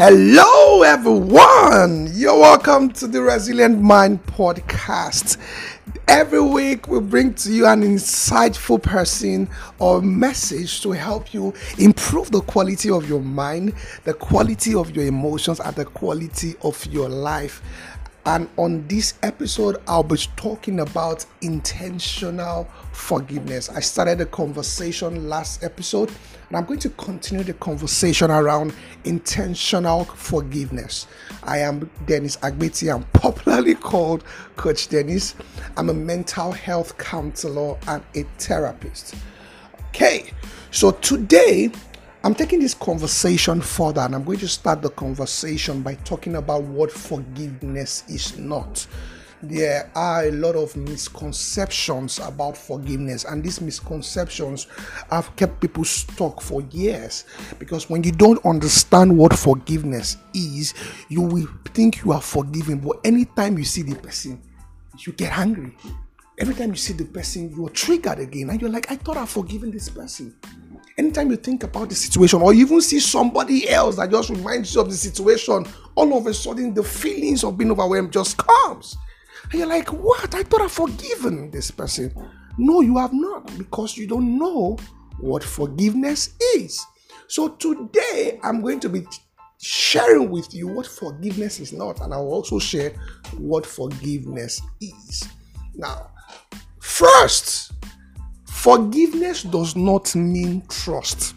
Hello, everyone. You're welcome to the Resilient Mind podcast. Every week, we bring to you an insightful person or message to help you improve the quality of your mind, the quality of your emotions, and the quality of your life. And on this episode, I'll be talking about intentional forgiveness. I started the conversation last episode, and I'm going to continue the conversation around intentional forgiveness. I am Dennis Agbeti. I'm popularly called Coach Dennis. I'm a mental health counselor and a therapist. Okay, so today I'm taking this conversation further, and I'm going to start the conversation by talking about what forgiveness is not. There are a lot of misconceptions about forgiveness, and these misconceptions have kept people stuck for years, because when you don't understand what forgiveness is, you will think you are forgiven, but anytime you see the person, you get angry. Every time you see the person, you're triggered again, and you're like, I thought I've forgiven this person. Anytime you think about the situation, or you even see somebody else that just reminds you of the situation, all of a sudden the feelings of being overwhelmed just comes. And you're like, what? I thought I've forgiven this person. No, you have not, because you don't know what forgiveness is. So today, I'm going to be sharing with you what forgiveness is not, and I will also share what forgiveness is. Now, first, forgiveness does not mean trust.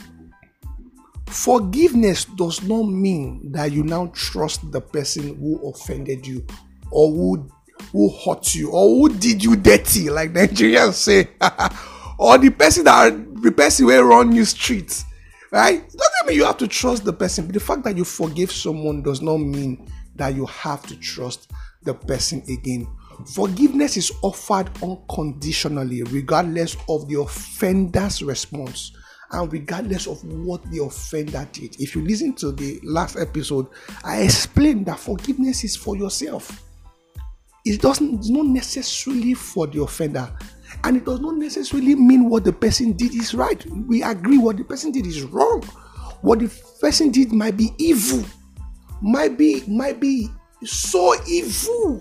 Forgiveness does not mean that you now trust the person who offended you, or who hurt you, or who did you dirty, like Nigerians say, or the person who run you streets, right? It doesn't mean you have to trust the person, but the fact that you forgive someone does not mean that you have to trust the person again. Forgiveness is offered unconditionally, regardless of the offender's response and regardless of what the offender did. If you listen to the last episode, I explained that forgiveness is for yourself. It's not necessarily for the offender, and it does not necessarily mean what the person did is right. We agree what the person did is wrong. What the person did might be evil, might be so evil.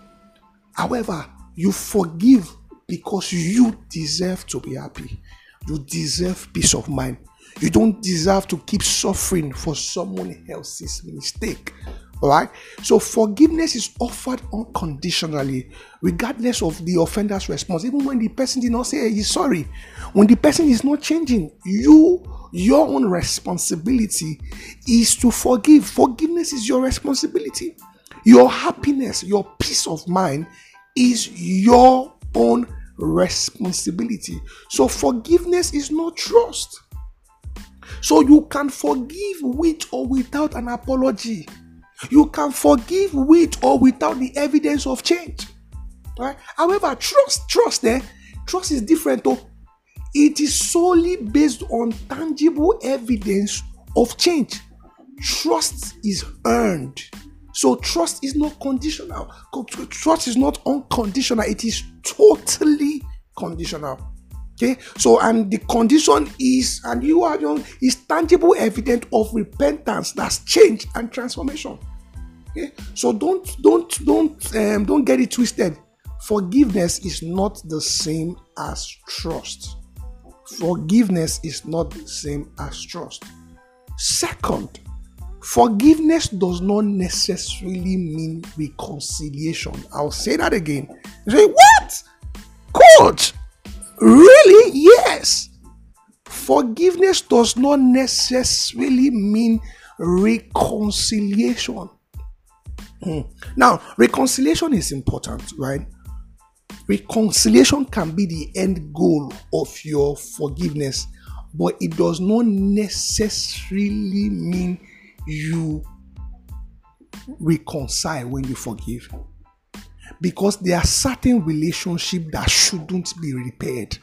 However, you forgive because you deserve to be happy. You deserve peace of mind. You don't deserve to keep suffering for someone else's mistake. All right? So forgiveness is offered unconditionally, regardless of the offender's response. Even when the person did not say he's sorry, when the person is not changing, your own responsibility is to forgive. Forgiveness is your responsibility. Your happiness, your peace of mind is your own responsibility. So forgiveness is not trust. So you can forgive with or without an apology. You can forgive with or without the evidence of change. Right? However, trust is different though. It is solely based on tangible evidence of change. Trust is earned. So trust is not conditional. Trust is not unconditional. It is totally conditional. Okay. So, and the condition is, and you are young, is tangible evidence of repentance, that's change and transformation. Okay. So don't get it twisted. Forgiveness is not the same as trust. Forgiveness is not the same as trust. Second, forgiveness does not necessarily mean reconciliation. I'll say that again. You say, what? Coach? Really? Yes. Forgiveness does not necessarily mean reconciliation. Now, reconciliation is important, right? Reconciliation can be the end goal of your forgiveness, but it does not necessarily mean you reconcile when you forgive, because there are certain relationships that shouldn't be repaired.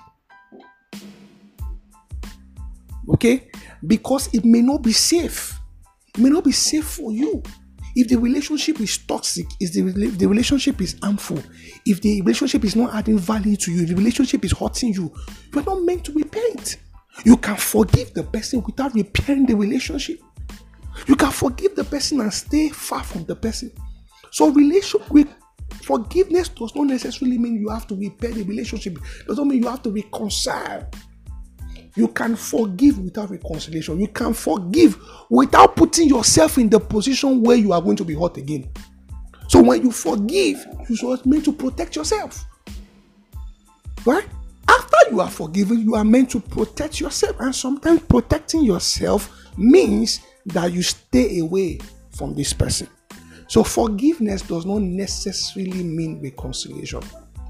Okay? Because it may not be safe. It may not be safe for you. If the relationship is toxic, if the relationship is harmful, if the relationship is not adding value to you, the relationship is hurting you, you're not meant to repair it. You can forgive the person without repairing the relationship. You can forgive the person and stay far from the person. So forgiveness does not necessarily mean you have to repair the relationship. Does not mean you have to reconcile. You can forgive without reconciliation. You can forgive without putting yourself in the position where you are going to be hurt again. So when you forgive, you are meant to protect yourself. Right? After you are forgiven, you are meant to protect yourself. And sometimes protecting yourself means that you stay away from this person. So forgiveness does not necessarily mean reconciliation.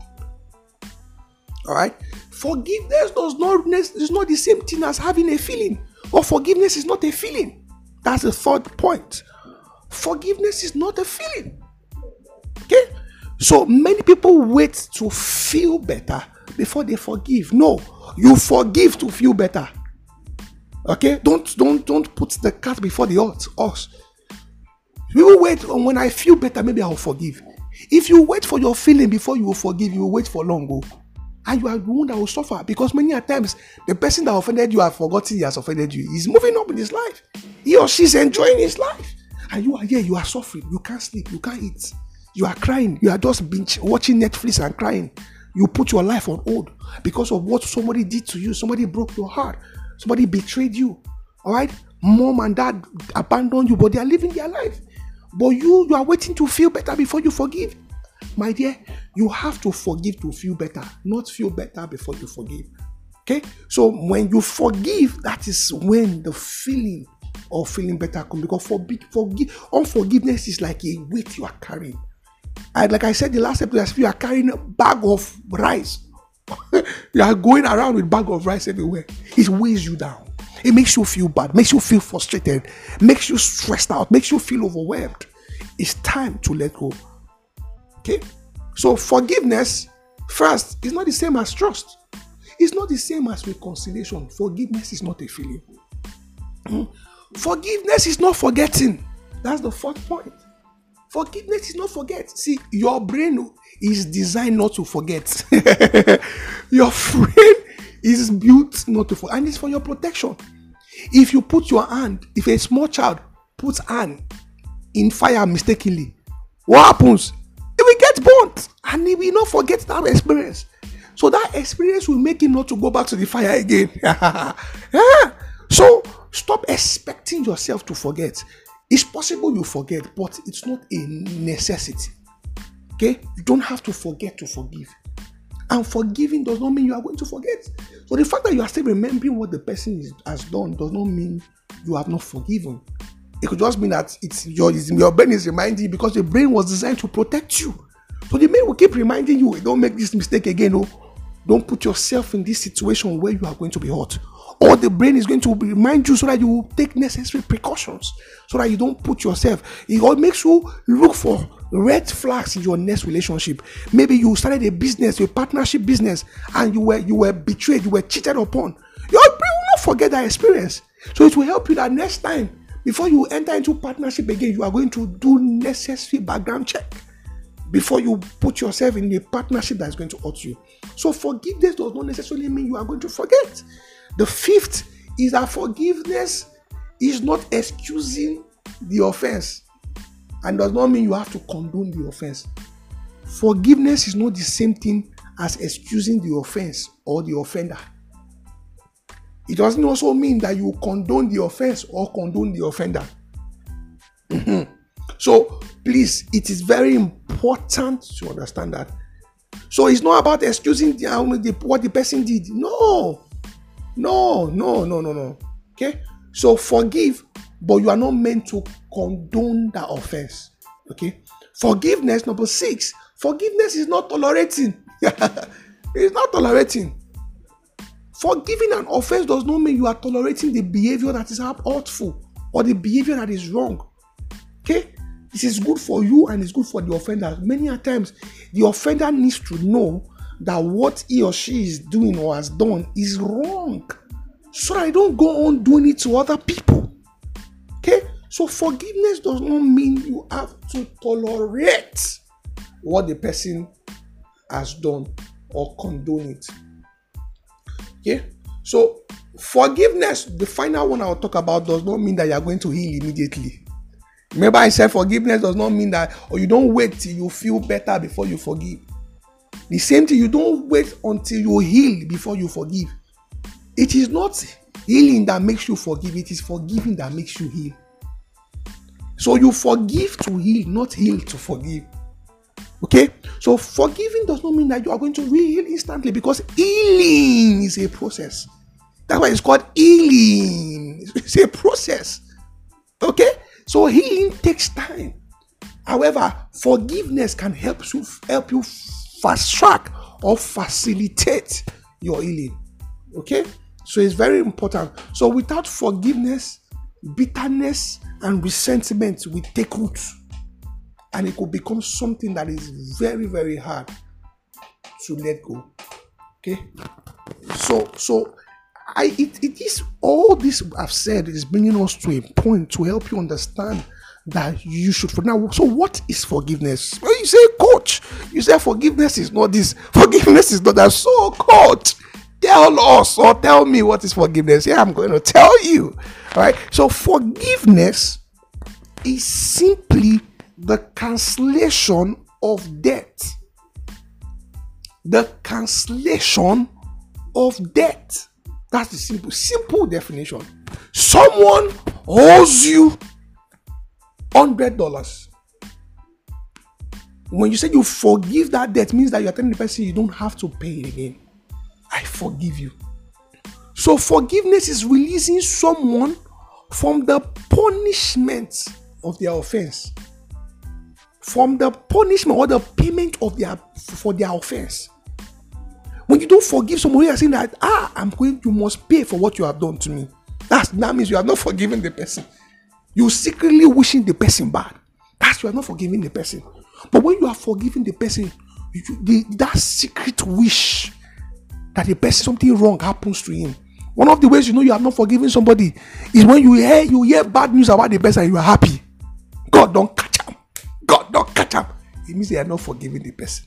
All right? Forgiveness is not the same thing as having a feeling. Or forgiveness is not a feeling. That's the third point. Forgiveness is not a feeling. Okay? So many people wait to feel better before they forgive. No, you forgive to feel better. Okay? Don't put the cat before the horse. You will wait, when I feel better, maybe I'll forgive. If you wait for your feeling before you will forgive, you will wait for long. And you are the one that will suffer, because many times the person that offended you has forgotten he has offended you. He's moving up in his life. He or she's enjoying his life. And you are here, you are suffering. You can't sleep, you can't eat. You are crying. You are just watching Netflix and crying. You put your life on hold because of what somebody did to you. Somebody broke your heart. Somebody betrayed you. All right? Mom and dad abandoned you, but they are living their life. But you are waiting to feel better before you forgive. My dear, you have to forgive to feel better, not feel better before you forgive. Okay? So when you forgive, that is when the feeling of feeling better comes. Because unforgiveness is like a weight you are carrying. And like I said the last episode, as if you are carrying a bag of rice. You are going around with a bag of rice everywhere. It weighs you down. It makes you feel bad, makes you feel frustrated, makes you stressed out, makes you feel overwhelmed. It's time to let go. Okay? So forgiveness, first, is not the same as trust. It's not the same as reconciliation. Forgiveness is not a feeling. Forgiveness is not forgetting. That's the fourth point. Forgiveness is not forget. See, your brain is designed not to forget. Your brain is built not to forget. And it's for your protection. If you put your hand, if a small child puts hand in fire mistakenly, what happens? It will get burnt. And he will not forget that experience. So that experience will make him not to go back to the fire again. Yeah. So stop expecting yourself to forget. It's possible you forget, but it's not a necessity. Okay? You don't have to forget to forgive. And forgiving does not mean you are going to forget. So the fact that you are still remembering what the person has done does not mean you have not forgiven. It could just mean that your brain is reminding you, because your brain was designed to protect you. So the brain will keep reminding you, don't make this mistake again. No. Don't put yourself in this situation where you are going to be hurt. Or the brain is going to remind you so that you will take necessary precautions, so that you don't put yourself. It all makes you look for red flags in your next relationship. Maybe you started a business, a partnership business, and you were betrayed, you were cheated upon. Your brain will not forget that experience. So it will help you that next time, before you enter into partnership again, you are going to do necessary background check before you put yourself in a partnership that is going to hurt you. So forgiveness does not necessarily mean you are going to forget. The fifth is that forgiveness is not excusing the offense, and does not mean you have to condone the offense. Forgiveness is not the same thing as excusing the offense or the offender. It doesn't also mean that you condone the offense or condone the offender. So please, it is very important to understand that. So it's not about excusing what the person did. No. Okay? So forgive, but you are not meant to condone that offense. Okay? Forgiveness, number 6. Forgiveness is not tolerating. It's not tolerating. Forgiving an offense does not mean you are tolerating the behavior that is hurtful or the behavior that is wrong. Okay? This is good for you and it's good for the offender. Many times, the offender needs to know that what he or she is doing or has done is wrong, so I don't go on doing it to other people. Okay? So forgiveness does not mean you have to tolerate what the person has done or condone it. Okay? So Forgiveness, the final one I'll talk about, does not mean that you are going to heal immediately. Remember, I said forgiveness does not mean that, or you don't wait till you feel better before you forgive. The same thing, you don't wait until you heal before you forgive. It is not healing that makes you forgive, it is forgiving that makes you heal. So you forgive to heal, not heal to forgive. Okay? So forgiving does not mean that you are going to heal instantly, because healing is a process. That's why it's called healing. It's a process. Okay? So healing takes time. However, forgiveness can help you fast track or facilitate your healing. Okay? So it's very important. So without forgiveness, bitterness and resentment will take root. And it could become something that is very, very hard to let go. Okay? So it is all this I've said is bringing us to a point to help you understand that you should. Now, so what is forgiveness? Well, you say, coach, you say forgiveness is not this, forgiveness is not that. So, coach, tell us or tell me what is forgiveness. Yeah, I'm going to tell you. All right. So forgiveness is simply the cancellation of debt. The cancellation of debt. That's the simple definition. Someone owes you $100. When you say you forgive that debt, means that you're telling the person you don't have to pay it again. I forgive you. So forgiveness is releasing someone from the punishment of their offense. From the punishment or the payment of for their offense. When you don't forgive someone, you are saying that, you must pay for what you have done to me. That means you have not forgiven the person. You secretly wishing the person bad. That's you are not forgiving the person. But when you are forgiving the person, that secret wish that the person, something wrong happens to him. One of the ways you know you have not forgiven somebody is when you hear bad news about the person and you are happy. God don't catch him. God don't catch him. It means they are not forgiving the person.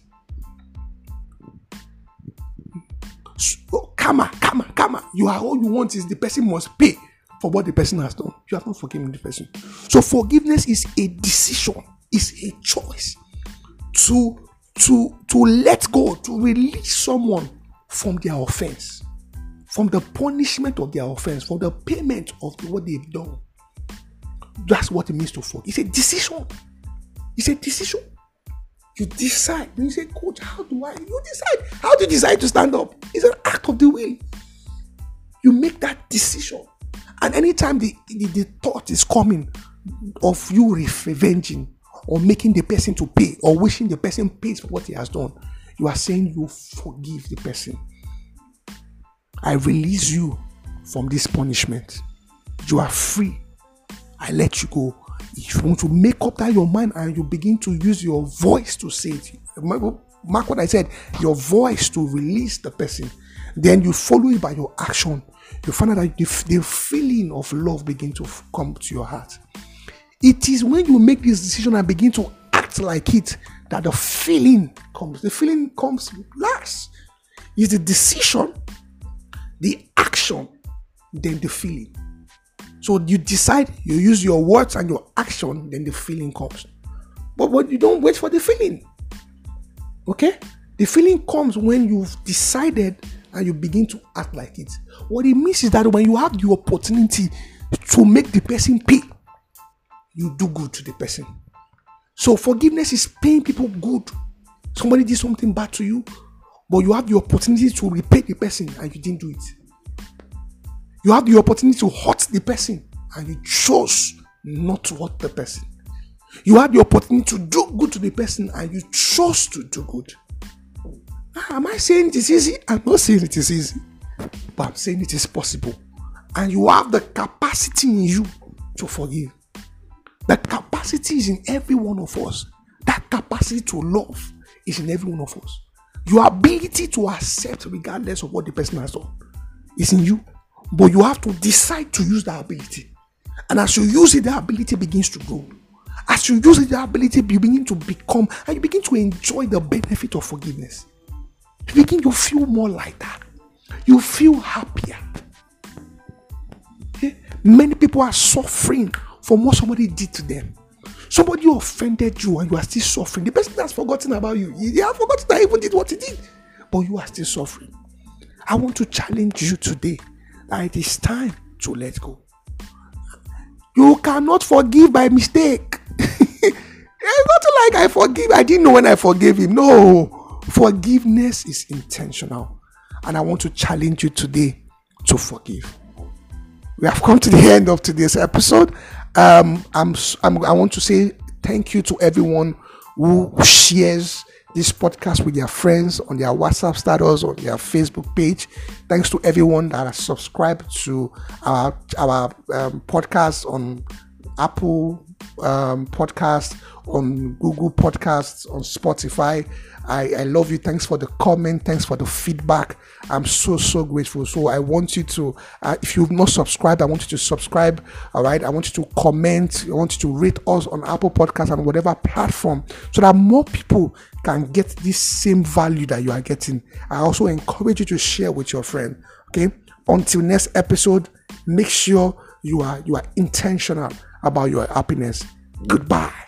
So, karma. You are all you want is the person must pay for what the person has done. You have not forgiven the person. So forgiveness is a decision, is a choice to let go, to release someone from their offense, from the punishment of their offense, from the payment of what they've done. That's what it means to forgive. It's a decision. It's a decision. You decide. When you say, coach, how do you decide? How do you decide to stand up? It's an act of the will. You make that decision. And anytime the thought is coming of you revenging or making the person to pay or wishing the person pays for what he has done, you are saying you forgive the person. I release you from this punishment. You are free. I let you go. If you want to make up that your mind and you begin to use your voice to say it, mark what I said, your voice to release the person, then you follow it by your action. You find out that the feeling of love begin to come to your heart. It is when you make this decision and begin to act like it that the feeling comes. The feeling comes last. It's the decision, the action, then the feeling. So you decide, you use your words and your action, then the feeling comes. But you don't wait for the feeling. Okay? The feeling comes when you've decided and you begin to act like it. What it means is that when you have the opportunity to make the person pay, you do good to the person. So forgiveness is paying people good. Somebody did something bad to you, but you have the opportunity to repay the person and you didn't do it. You have the opportunity to hurt the person and you chose not to hurt the person. You have the opportunity to do good to the person and you chose to do good. Am I saying it is easy? I'm not saying it is easy, but I'm saying it is possible. And you have the capacity in you to forgive. The capacity is in every one of us. That capacity to love is in every one of us. Your ability to accept regardless of what the person has done is in you. But you have to decide to use that ability. And as you use it, that ability begins to grow. As you use it, that ability, you begin to become, and you begin to enjoy the benefit of forgiveness. You begin to feel more like that. You feel happier. Many people are suffering from what somebody did to them. Somebody offended you and you are still suffering. The person has forgotten about you. They have forgotten that he even did what he did. But you are still suffering. I want to challenge you today that it is time to let go. You cannot forgive by mistake. It's not like I forgive. I didn't know when I forgave him. No. Forgiveness is intentional. And I want to challenge you today to forgive. We have come to the end of today's episode. I want to say thank you to everyone who shares this podcast with their friends on their WhatsApp status, on their Facebook page. Thanks to everyone that has subscribed to our podcast on Apple Podcast, on Google Podcasts, on Spotify. I love you. Thanks for the comment. Thanks for the feedback. I'm so grateful. So I want you to, if you've not subscribed, I want you to subscribe. All right. I want you to comment. I want you to rate us on Apple Podcasts and whatever platform, so that more people can get this same value that you are getting. I also encourage you to share with your friend. Okay. Until next episode, make sure you are intentional about your happiness. Goodbye.